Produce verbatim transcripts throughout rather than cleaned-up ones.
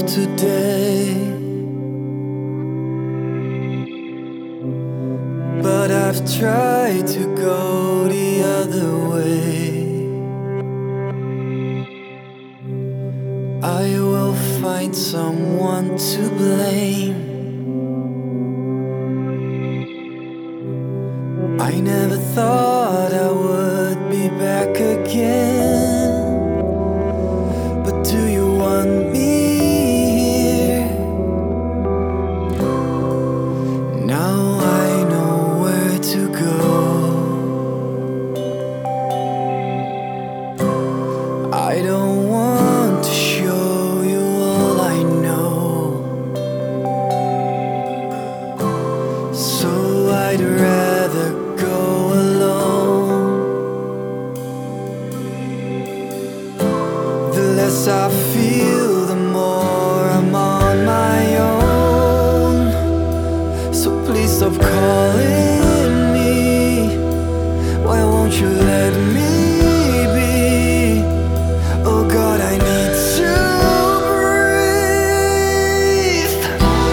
today, but I've tried to go the other way. I will find someone to blame. I never thought I would be back again, but do you want me here? Now I know where to go. I don't want to show you all I know, so I'd rather go alone. The less I feel, the more I'm on my own. So please stop calling me. Why won't you let me be? Oh God, I need to breathe.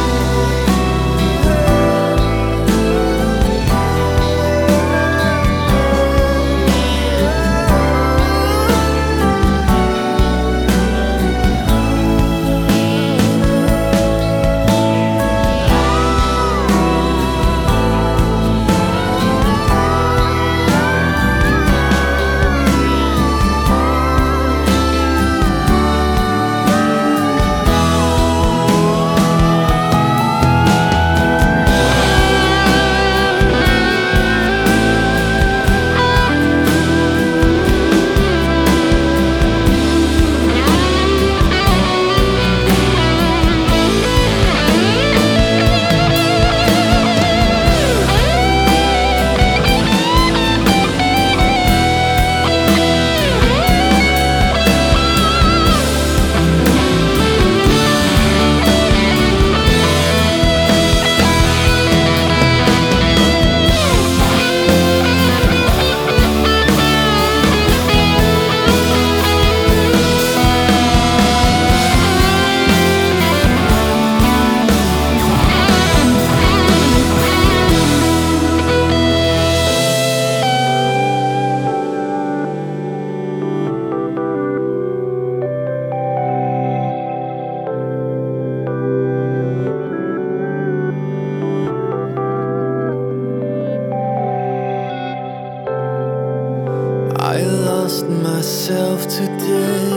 I lost myself today,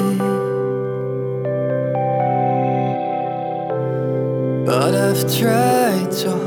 but I've tried so